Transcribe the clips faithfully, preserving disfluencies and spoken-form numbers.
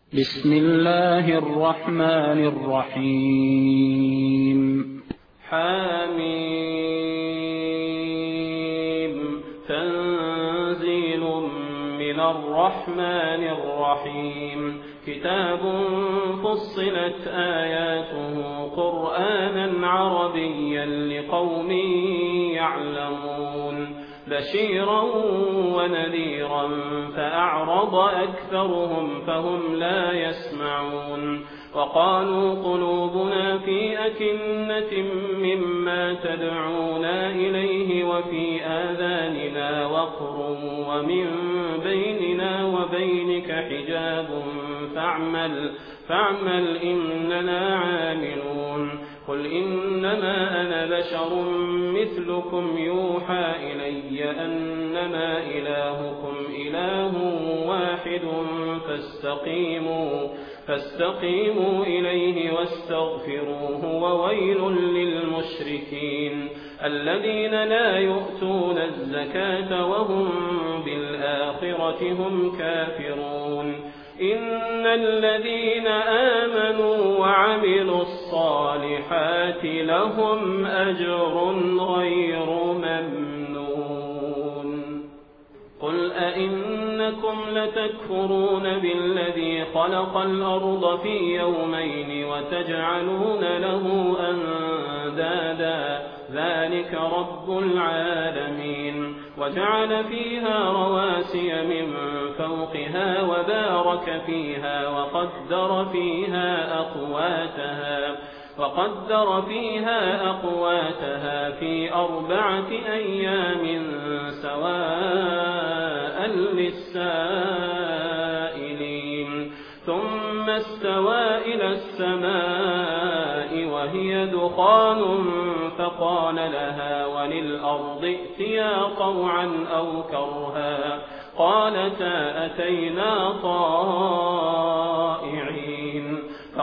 بسم الله الرحمن الرحيم حميم تنزيل من الرحمن الرحيم كتاب فصلت آياته قرآنا عربيا لقوم يعلمون بشيرا ونذيرا فأعرض أكثرهم فهم لا يسمعون وقالوا قلوبنا في أكنة مما تدعونا إليه وفي آذاننا وقر ومن بيننا وبينك حجاب فاعمل, فاعمل إننا عاملون قل إنما أنا بشر مثلكم يوحى إلي أنما إلهكم إله واحد فاستقيموا, فاستقيموا إليه واستغفروه وويل للمشركين الذين لا يؤتون الزكاة وهم بالآخرة هم كافرون إن الذين آمنوا وعملوا الصالحات لهم أجر غير ممنون قل أئنكم لتكفرون بالذي خلق الأرض في يومين وتجعلون له أندادا ذلك رب العالمين وجعل فيها رواسي من فوقها وبارك فيها وقدر فيها أقواتها وقدر فيها أقواتها في أربعة أيام سواء للسائلين ثم استوى إلى السماء وهي دخان فقال لها وللأرض ائتيا طوعا أو كرها قالتا أتينا طائعين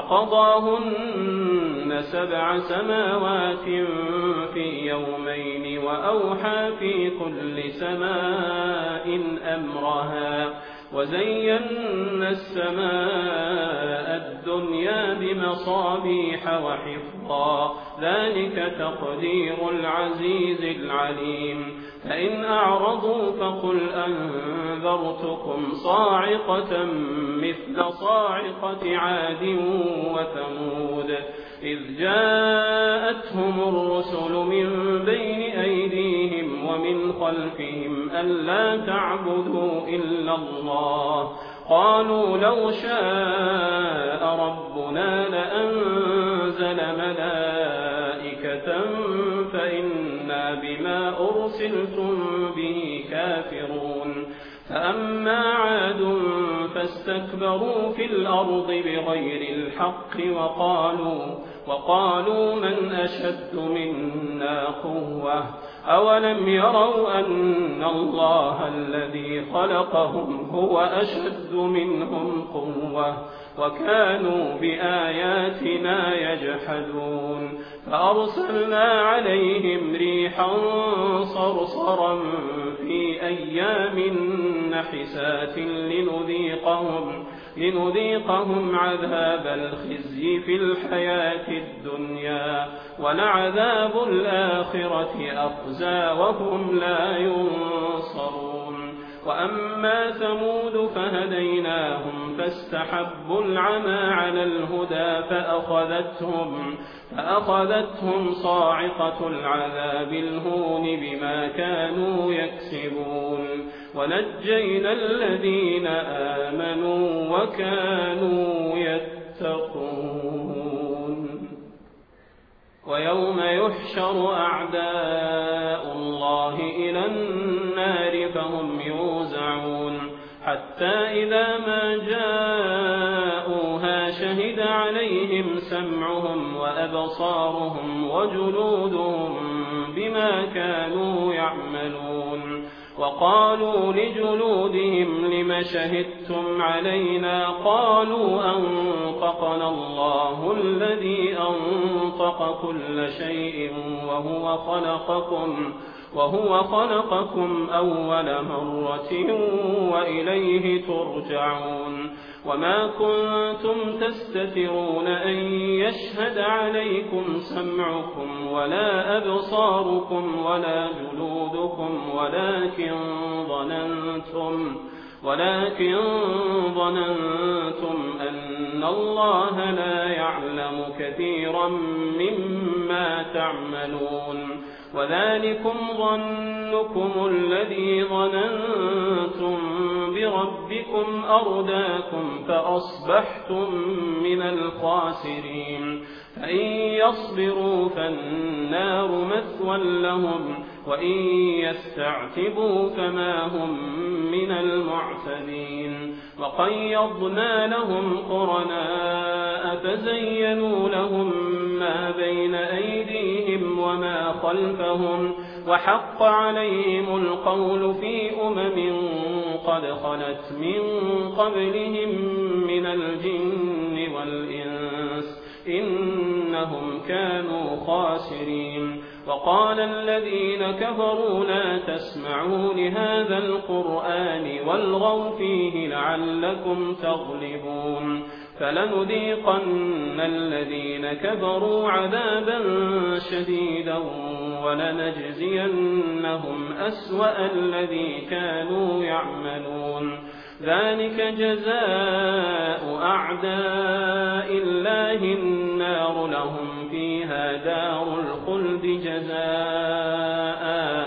فقضاهن سبع سماوات في يومين وأوحى في كل سماء أمرها وزينا السماء الدنيا بمصابيح وحفظا ذلك تقدير العزيز العليم فإن أعرضوا فقل أنذرتكم صاعقة مثل صاعقة عاد وثمود إذ جاءتهم الرسل من بين أيديهم ومن خلفهم ألا تعبدوا إلا الله قالوا لو شاء ربنا لأنزل ملائكة فإنا بما أرسلتم به كافرون فأما عاد فاستكبروا في الأرض بغير الحق وقالوا, وقالوا من أشد منا قوة أولم يروا أن الله الذي خلقهم هو أشد منهم قوة وكانوا بآياتنا يجحدون فأرسلنا عليهم ريحا صرصرا في أيام نحسات لنذيقهم, لنذيقهم عذاب الخزي في الحياة الدنيا ولعذاب الآخرة أخزى وهم لا ينصرون وأما ثمود فهديناهم فاستحبوا العمى على الهدى فأخذتهم, فأخذتهم صاعقة العذاب الهون بما كانوا يكسبون ونجينا الذين آمنوا وكانوا يتقون ويوم يحشر أعداء الله إلى النار فهم يوزعون حتى إذا ما جاءوها شهد عليهم سمعهم وأبصارهم وجلودهم بما كانوا يعملون وقالوا لجلودهم لم شهدتم علينا قالوا أنطقنا الله الذي أنطق كل شيء وهو خلقكم وهو خلقكم أول مرة وإليه ترجعون وما كنتم تستترون أن يشهد عليكم سمعكم ولا أبصاركم ولا جلودكم ولكن ظننتم ولكن ظننتم أن الله لا يعلم كثيرا مما تعملون وذلكم ظنكم الذي ظننتم بربكم أرداكم فأصبحتم من الخاسرين فإن يصبروا فالنار مثوى لهم وإن يستعتبوا فما هم من المعتدين وقيضنا لهم قرناء فزينوا لهم ما بين أيديهم وما خلفهم وحق عليهم القول في أمم قد خلت من قبلهم من الجن والإنس إنهم كانوا خاسرين وقال الذين كفروا لا تسمعوا لهذا القرآن والغوا فيه لعلكم تغلبون فلنذيقن الذين كفروا عذابا شديدا ولنجزينهم أسوأ الذي كانوا يعملون ذلك جزاء أعداء الله النار لهم فيها دار الخلد جزاء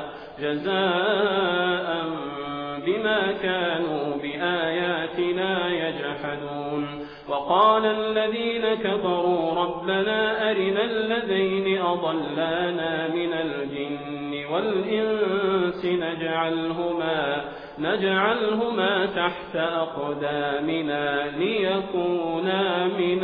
جزاء بما كانوا بآياتنا يجحدون وقال الذين كفروا ربنا أرنا الذين أضلانا من الجن والإنس نجعلهما نجعلهما تحت أقدامنا ليكونا من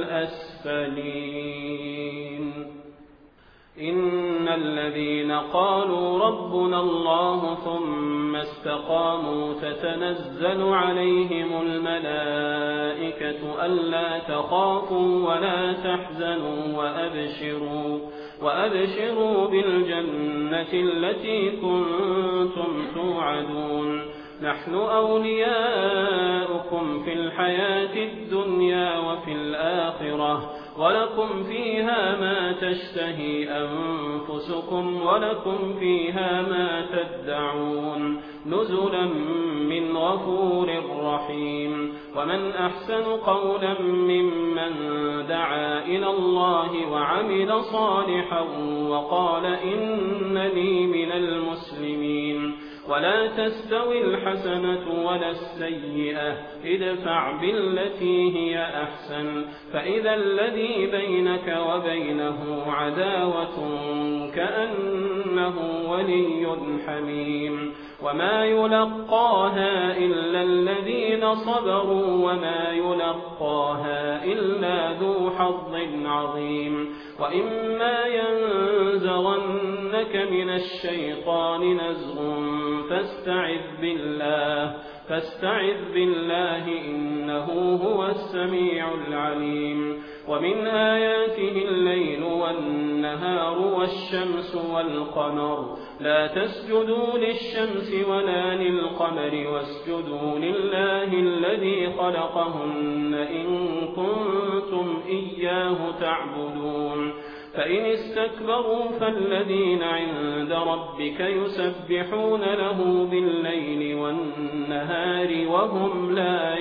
الأسفلين إن الذين قالوا ربنا الله ثم استقاموا تتنزل عليهم الملائكة ألا تخافوا ولا تحزنوا وأبشروا وأبشروا بالجنة التي كنتم توعدون نحن أولياؤكم في الحياة الدنيا وفي الآخرة ولكم فيها ما تشتهي أنفسكم ولكم فيها ما تدعون نزلا من غفور رحيم ومن أحسن قولا ممن دعا إلى الله وعمل صالحا وقال إنني من المسلمين ولا تستوي الحسنة ولا السيئة ادفع بالتي هي أحسن فإذا الذي بينك وبينه عداوة كأنه ولي حميم وما يلقاها إلا الذين صبروا وما يلقاها إلا ذو حظ عظيم وإما ينزغنك من الشيطان نزغ فاستعذ بالله فاستعذ بالله إنه هو السميع العليم ومن آياته الليل والنهار والشمس والقمر لا تسجدوا للشمس ولا للقمر واسجدوا لله الذي خلقهن إن كنتم إياه تعبدون فإن استكبروا فالذين عند ربك يسبحون له بالليل والنهار وهم لا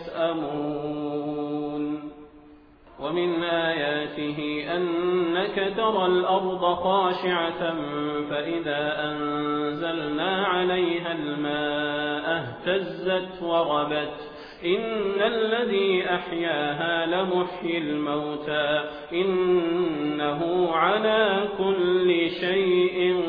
يسأمون ومن آياته أنك ترى الأرض خاشعة فإذا أنزلنا عليها الماء اهتزت وربت إن الذي أحياها لمحيي الموتى إنه على كل شيء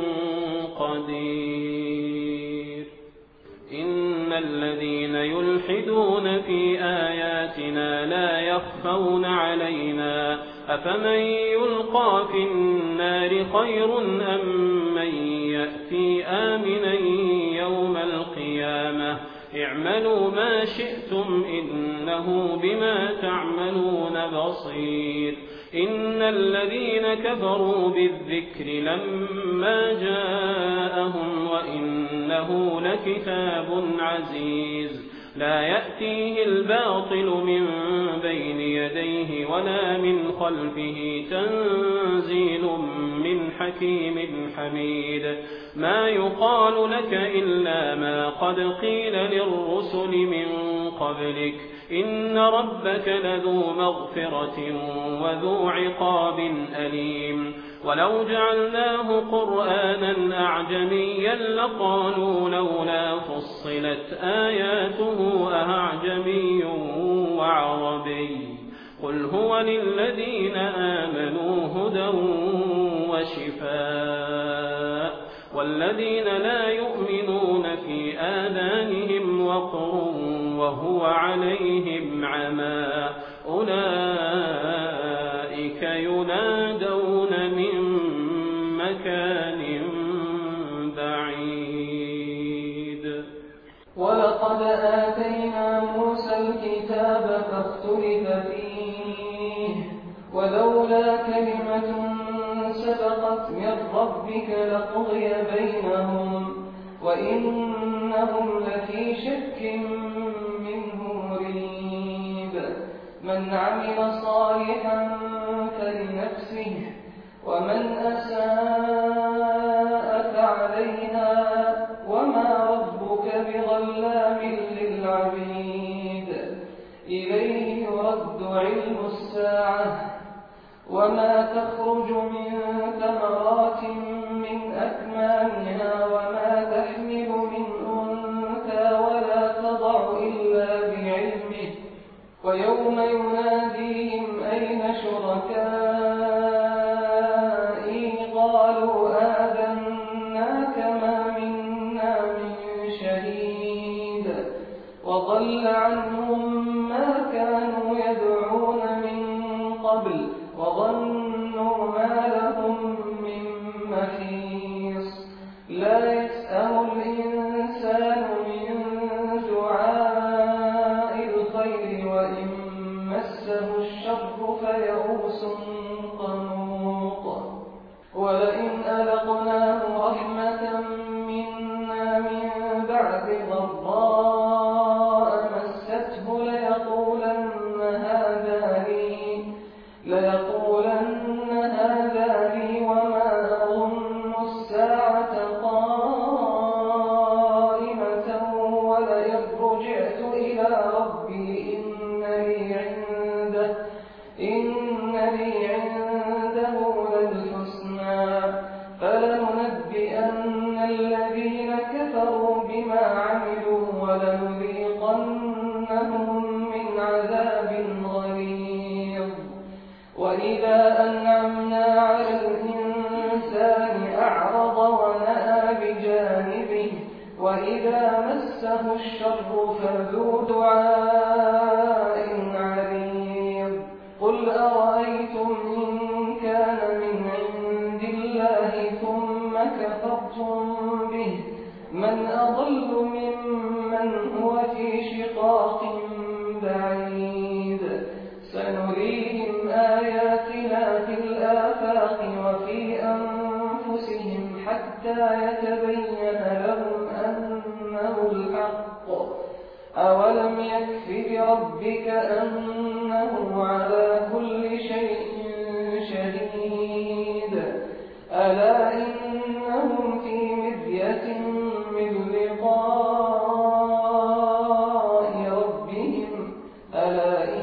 قدير إن الذين يلحدون في آياتنا لا يخفون علينا أفمن يلقى في النار خير أم من يأتي آمنا يوم القيامة اعملوا ما شئتم إنه بما تعملون بصير. إن الذين كفروا بالذكر لما جاءهم وإنه لكتاب عزيز لا يأتيه الباطل من بين يديه ولا من خلفه تنزيل من حكيم حميد. ما يقال لك إلا ما قد قيل للرسل من قبلك إن ربك لذو مغفرة وذو عقاب أليم. ولو جعلناه قرآنا أعجميا لقالوا لولا فصلت آياته أعجمي وعربي قل هو للذين آمنوا هدى وشفاء والذين لا يؤمنون في آذانهم وقر وهو عليهم عمى أولئك ينادون من مكان بعيد. ولقد آتينا موسى الكتاب فاختلف فيه ولولا كلمة سبقت من ربك لقضي بينهم وإنهم لفي شك منه مريب. من عمل صالحا فلنفسه ومن أساء فعليها وما ربك بظلام للعبيد. إليه يرد علم الساعة وما تخرج من ثمرات من أكمامها وما تحمل من أنثى ولا تضع إلا بعلمه ويوم يناديهم أين شركائي قالوا آذناك ما منا من شهيد وضل عنهم ما كانوا يدعون من قبل وظنوا ما لهم من محيص. لا يسأم الإنسان من دعاء الخير وإن مسه الشر فيئوس قنوط. ولئن أذقناه رحمة منا من بعد ضراء مسته ليقولن هذا لي ليقولن هذا لي وما أظن الساعة قائمة ولئن رجعت إلى ربي إن لي عنده إن لي عنده للحسنى فلننبئن الذين كفروا بما عملوا ولنذيقنهم من عذاب غليظ. وإذا أنعمنا على الإنسان أعرض ونأى بجانبه وإذا مسه الشر فذو دعاء عريض. قل أرأيتم إن كان من عند الله ثم كفرتم به من أضل ممن هو في شقاق بعيد. سنريهم آياتنا في الآفاق وفي أنفسهم حتى يتبين لهم أنه الحق. أولم يكف بربك أنه على كل شيء شهيد. ألا إنهم في مرية من لقاء ربهم ألا